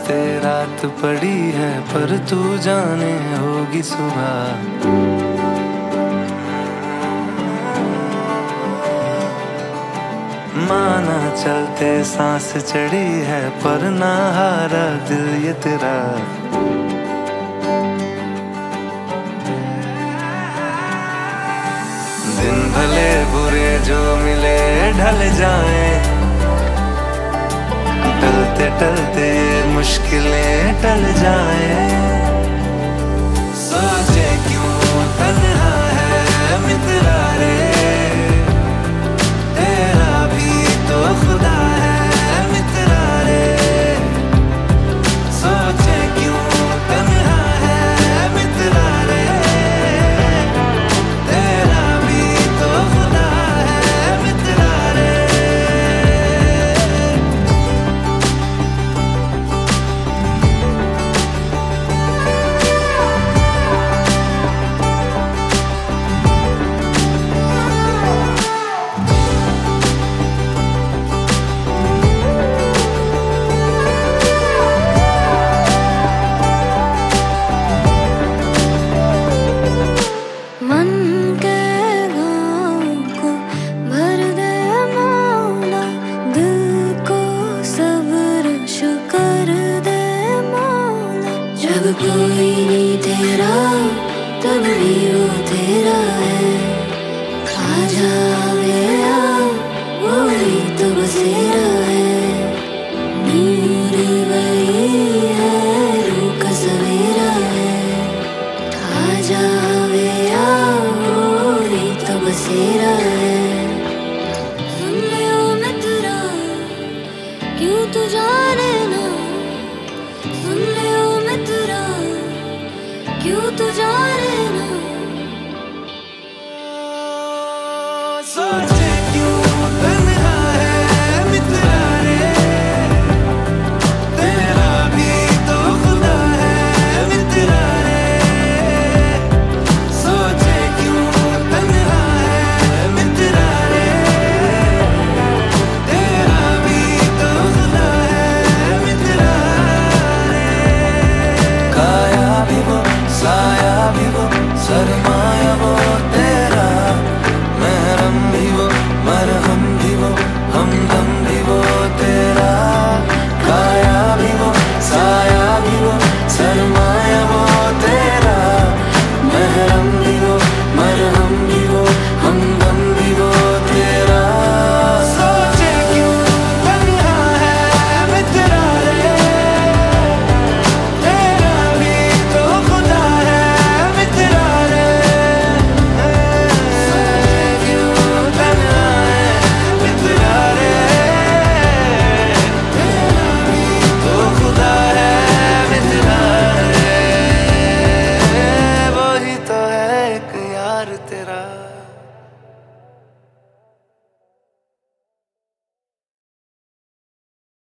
रात पड़ी है पर तू जाने होगी सुबह। माना चलते सांस चढ़ी है पर ना हारा दिल ये तेरा। दिन भले बुरे जो मिले ढल जाए, टलते टलते मुश्किलें टल जाए। सोचे क्यों तन्हा है मित्रा रे, तेरा भी तो खुदा है मित्रा रे। सोचे क्यों तन्हा है मित्रा रे, तेरा भी तो खुदा है मित्रा रे। जब कोई नहीं तेरा तब भी वो तेरा है। आजा मेरा वही तो बसेरा है। नूर वही है, रूह का सवेरा है। आजा मेरा वही तो बसेरा है। सुन ले ओ मित्रा क्यों तू जाने ना, सुन ले ओ मित्रा क्यों तू जाने